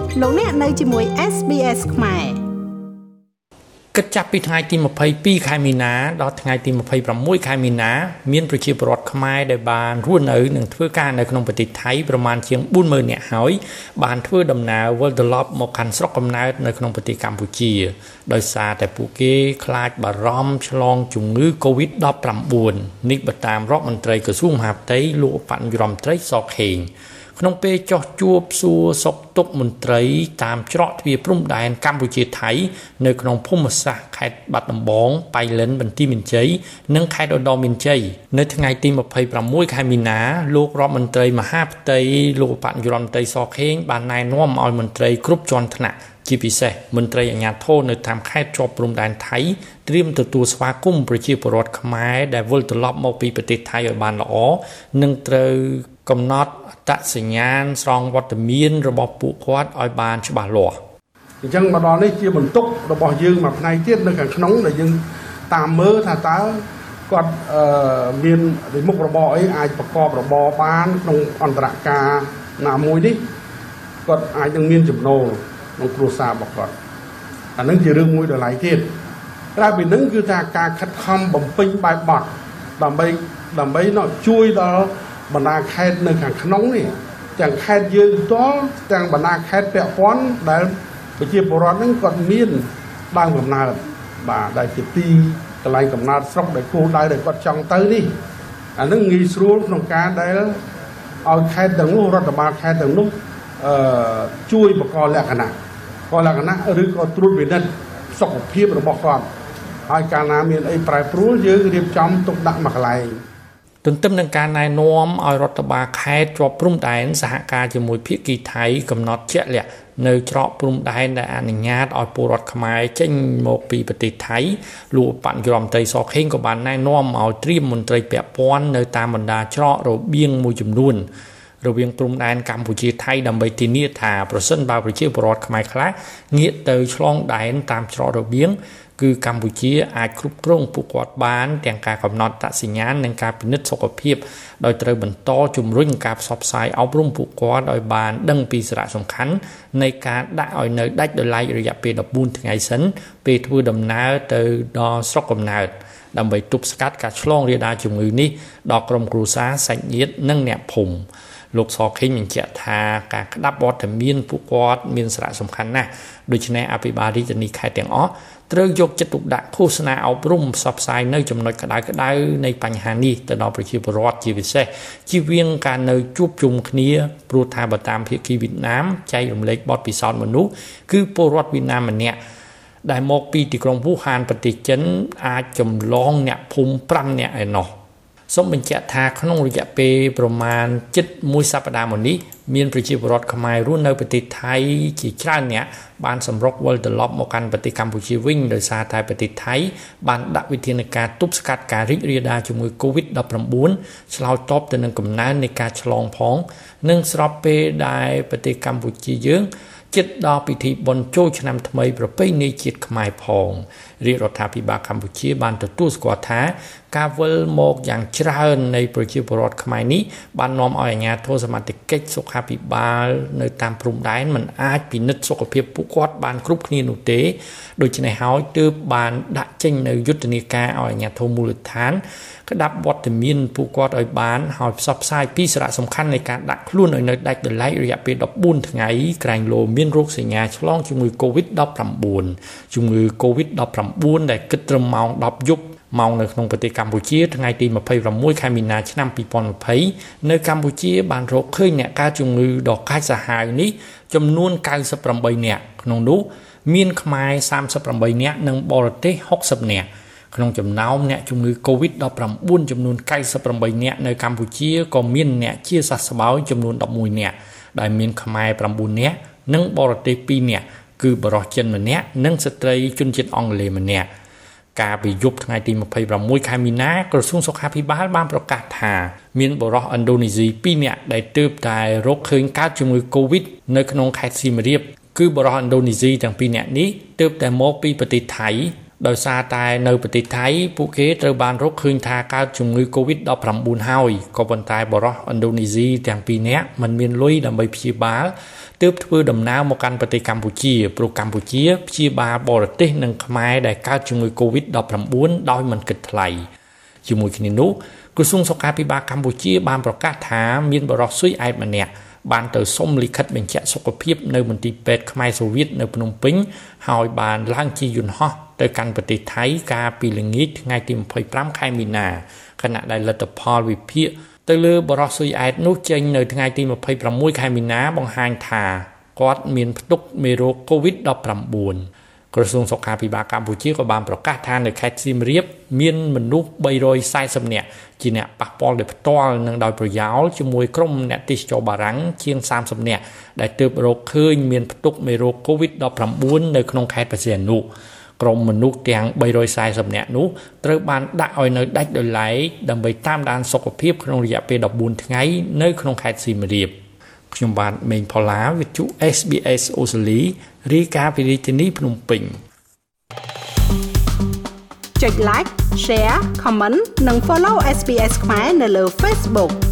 លោកអ្នកនៅជាមួយ SBS ខ្មែរគិតចាប់ពីថ្ងៃទី22ខែមីនាដល់ថ្ងៃទី26ខែមីនាមានប្រជាពលរដ្ឋខ្មែរដែលបានរស់នៅនិងធ្វើការនៅក្នុងប្រទេសថៃប្រមាណជាង 40,000 នាក់ហើយបានធ្វើដំណើរវិលត្រឡប់មកកាន់ស្រុកកំណើតនៅក្នុងប្រទេសកម្ពុជាដោយសារតែពួកគេខ្លាចបារម្ភឆ្លងជំងឺ COVID-19 នេះបើតាមរដ្ឋមន្ត្រីក្រសួងមហាផ្ទៃលោកឧបនាយករដ្ឋមន្ត្រីសខេងក្នុងពេលចោះជួបសួរសុខទុក្ខមន្ត្រីតាមច្រកទ្វារព្រំដែនកម្ពុជាថៃនៅក្នុងភូមិសាស្ត្រខេត្តបាត់ដំបងបៃលិនបន្ទាយមានជ័យនិងខេត្តឧត្តរមានជ័យនៅថ្ងៃទី26ខែមីនាលោករដ្ឋមន្ត្រីមហាផ្ទៃលោកឧបនាយករដ្ឋមន្ត្រីសខេងបានណែនាំឲ្យមន្ត្រីគ្រប់ជាន់ថ្នាក់ជាពិសេសមន្ត្រីអាជ្ញាធរនៅតាមខេត្តជាប់ព្រំដែនថៃត្រៀមទទួលស្វាគមន៍ប្រជាពលរដ្ឋខ្មែរដែលវិលត្រឡប់មកពីប្រទេសថៃឲ្យបានល្អនិងត្រូវកំណត់អត្តសញ្ញាណស្រង់វត្តមានរបស់ពួកគាត់ឲ្យបានច្បាស់លាស់អញ្ចឹងមកដល់នេះជាបន្ទុករបស់យើងមួយផ្នែកទៀតនៅខាងក្នុងដែលយើងតាមមើលថាតើគាត់មានមុខរបរអីអាចប្រកបរបរបានក្នុងអន្តរការណាមួយនេះគាត់អាចនឹងមានចំណូលក្នុងគ្រួសាររបស់គាត់អានឹងជារឿងមួយដល់ឡៃទៀតក្រៅពីនឹងគឺថាការខិតខំបំពេញបែបបទដើម្បីជួយដល់បណ្ដាខេត្តនៅខាងក្នុងនេះទាំងខេត្តយើងផ្ទាល់ទាំងបណ្ដាខេត្តពាក់ព័ន្ធដែលប្រជាពលរដ្ឋនឹងគាត់មានដើមកំណើតបាទដែលជាទីកន្លែងកំណើតស្រុកដែលគោលដៅដែលគាត់ចង់ទៅនេះអានឹងងាយស្រួលក្នុងការដែលឲ្យខេត្តទាំងនោះរដ្ឋបាលខេត្តទាំងនោះជួយបង្កលក្ខណៈឬក៏ត្រួតពិនិត្យសុខភាពរបស់គាត់ហើយកាលណាមានអីប្រែប្រួលយើងរៀបចំទុកដាក់មួយកន្លែងទន្ទឹមនឹងការណែនាំឲ្យរដ្ឋបាលខេត្តជាប់ព្រំដែនសហការជាមួយភាគីថៃកំណត់ជាក់លាក់នៅច្រកព្រំដែនដែលអនុញ្ញាតឲ្យពលរដ្ឋខ្មែរចេញមកពីប្រទេសថៃលោកឧបនាយករដ្ឋមន្ត្រីសខេងក៏បានណែនាំឲ្យត្រៀមមន្ត្រីពាក់ព័ន្ធនៅតាមបណ្ដាច្រករបៀងមួយចំនួនរវាងព្រំដែនកម្ពុជាថៃដើម្បីធានាថាប្រសិនបើប្រជាពលរដ្ឋខ្មែរខ្លះងាកទៅឆ្លងដែនតាមច្រករបៀងគឺកម្ពុជាអាចគ្រប់គ្រងពួកគាត់បានទាំងការកំណត់អត្តសញ្ញាណនិងការពិនិត្យសុខភាពដោយត្រូវបន្តជំរុញការផ្សព្វផ្សាយអប់រំពួកគាត់ឲ្យបានដឹងពីសារៈសំខាន់នៃការដាក់ឲ្យនៅដាច់ដោយឡែករយៈពេល14ថ្ងៃសិនពេលធ្វើដំណើរទៅដល់ស្រុកកំណើតដើម្បីទប់ស្កាត់ការឆ្លងរាលដាលជំងឺនេះដល់ក្រុមគ្រួសារសាច់ញាតិនិងអ្នកភូមិលោកសខេងបញ្ជាក់ថាការក្តាប់វត្តមានពួកគាត់មានសារៈសំខាន់ណាស់ដូច្នេះអភិបាលរាជធានីខេត្តទាំងអស់ត្រូវយកចិត្តទុកដាក់ឃោសនាអប់រំផ្សព្វផ្សាយនៅចំណុចក្តៅនៃបញ្ហានេះទៅដល់ប្រជាពលរដ្ឋជាពិសេសជៀសវាងការនៅជួបជុំគ្នាព្រោះថាបើតាមភាគីវៀតណាមចែករំលែកបទពិសោធន៍មនុស្សគឺពលរដ្ឋវៀតណាមម្នាក់ដែលមកពីទីក្រុងវូហានប្រទេសចិនអាចចម្លងអ្នកភូមិ5នាក់ឯណោះសូមបញ្ជាក់ថាក្នុងរយៈពេលប្រមាណជិត1សប្តាហ៍មកនេះមានប្រជាពលរដ្ឋខ្មែររស់នៅប្រទេសថៃជាច្រើនអ្នកបានសម្រុកវិលត្រឡប់មកកាន់ប្រទេសកម្ពុជាវិញដោយសារតែប្រទេសថៃបានដាក់វិធានការទប់ស្កាត់ការរីករាលដាលជំងឺ COVID-19 ឆ្លើយតបទៅនឹងកំណើននៃការឆ្លងផងនិងស្របពេលដែលប្រទេសកម្ពុជាយើងជិតដល់ពិធីបុណ្យចូលឆ្នាំថ្មីប្រពៃណីជាតិខ្មែរផងរាជរដ្ឋាភិបាលកម្ពុជាបានទទួលស្គាល់ថាការវិលមកយ៉ាងច្រើននៃប្រជាពលរដ្ឋខ្មែរនេះបាននាំឲ្យអាជ្ញាធរសមត្ថកិច្ចសុខាភិបាលនៅតាមព្រំដែនមិនអាចពិនិត្យសុខភាពពួកគាត់បានគ្រប់គ្នានោះទេដូច្នេះហើយទើបបានដាក់ចេញនៅយុទ្ធនាការឲ្យអាជ្ញាធរមូលដ្ឋានក្តាប់វត្តមានពួកគាត់ឲ្យបានហើយផ្សព្វផ្សាយពីសារៈសំខាន់នៃការដាក់ខ្លួនឲ្យនៅដាច់ដោយឡែករយៈពេល14ថ្ងៃក្រែងលោមានរោគសញ្ញាឆ្លងជំងឺ COVID-19 ជំងឺ COVID-19 ដែលគិតត្រឹមម៉ោង10យប់ម៉ោងនៅក្នុងប្រទេសកម្ពុជាថ្ងៃទី26ខែមីនាឆ្នាំ2020នៅកម្ពុជាបានរកឃើញអ្នកកើតជំងឺដ៏កាចសាហាវនេះចំនួន98នាក់ក្នុងនោះមានខ្មែរ38នាក់និងបរទេស60នាក់ក្នុងចំណោមអ្នកជំងឺ COVID-19 ចំនួន98នាក់នៅកម្ពុជាក៏មានអ្នកជាសះស្បើយចំនួន11នាក់ដែលមានខ្មែរ9នាក់និងបរទេស2នាក់គឺបរិសុទ្ធចិនម្នាក់និងស្ត្រីជនជាតិអង់គ្លេសម្នាក់កាលពីយប់ថ្ងៃទី26ខែមីនាក្រសួងសុខាភិបាលបានប្រកាសថាមានបុរសឥណ្ឌូនេស៊ី2នាក់ដែលទើបតែរកឃើញកើតជំងឺ COVID នៅក្នុងខេត្តសៀមរាបគឺបុរសឥណ្ឌូនេស៊ីទាំង2នាក់នេះទើបតែមកពីប្រទេសថៃដោយសារតែនៅប្រទេសថៃពួកគេត្រូវបានរកឃើញថាកើតជំងឺ COVID-19 ហើយក៏ប៉ុន្តែបរិសុទ្ធឥណ្ឌូនេស៊ីទាំងពីរនាក់មិនមានលុយដើម្បីព្យាបាលទើបធ្វើដំណើរមកកាន់ប្រទេសកម្ពុជាព្រោះកម្ពុជាព្យាបាលបរទេសនិងខ្មែរដែលកើតជំងឺ COVID-19 ដោយមិនគិតថ្លៃជាមួយគ្នានោះក្រសួងសុខាភិបាលកម្ពុជាបានប្រកាសថាមានបរិសុទ្ធស៊ុយអែបម្នាក់បានទៅសុំលិខិតបញ្ជាក់សុខភាពនៅមន្ទីរពេទ្យខ្មែរសូវៀតនៅភ្នំពេញហើយបានឡើងជិះយន្តហោះទៅកាន់ប្រទេសថៃកាលពីល្ងាចថ្ងៃទី25ខែមីនាខណៈដែលលទ្ធផលវិភាគទៅលើបរិសុទ្ធស៊ុយអែបនោះចេញនៅថ្ងៃទី26ខែមីនាបង្ហាញថាគាត់មានផ្ទុកមេរោគ COVID-19 ក្រសួងសុខាភិបាលកម្ពុជាក៏បានប្រកាសថានៅខេត្តសៀមរាបមានមនុស្ស340នាក់ជាអ្នកប៉ះពាល់ដោយផ្ទាល់និងដោយប្រយោលជាមួយក្រុមអ្នកទេសចរបារាំងជាង30នាក់ដែលទើបរកឃើញមានផ្ទុកមេរោគ COVID-19 នៅក្នុងខេត្តព្រះសីហនុក្រុមមនុស្សទាំង340នាក់នោះត្រូវបានដាក់ឲ្យនៅដាច់ដោយឡែកដើម្បីតាមដានសុខភាពក្នុងរយៈពេល14ថ្ងៃនៅក្នុងខេត្តសៀមរាបខ្ញុំបាទមេងផល្លាវិទ្យុ SBS អូស្ត្រាលីរាយការណ៍ពីរាជធានីភ្នំពេញចុច like share comment និង follow SBS ខ្មែរនៅលើ Facebook